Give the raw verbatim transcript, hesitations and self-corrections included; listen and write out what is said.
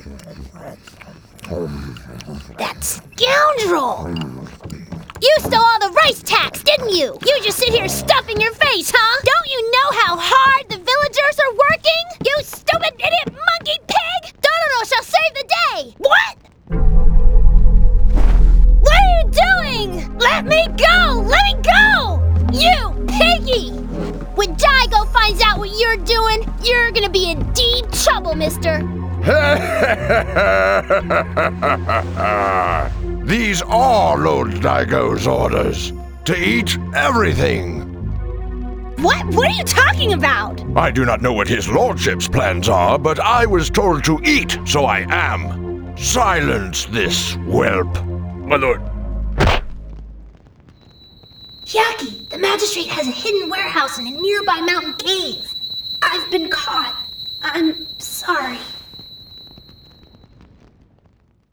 That scoundrel! You stole all the rice tax, didn't you? You just sit here stuffing your face, huh? Don't you know how hard the villagers are working? You stupid idiot monkey pig! Dororo shall save the day! What? What are you doing? Let me go! Let me go! You piggy! When Daigo finds out what you're doing, you're gonna be in deep trouble, mister. These are Lord Daigo's orders. To eat everything. What? What are you talking about? I do not know what his lordship's plans are, but I was told to eat, so I am. Silence this whelp. My lord. Hyakki, the magistrate has a hidden warehouse in a nearby mountain cave. I've been caught. I'm sorry.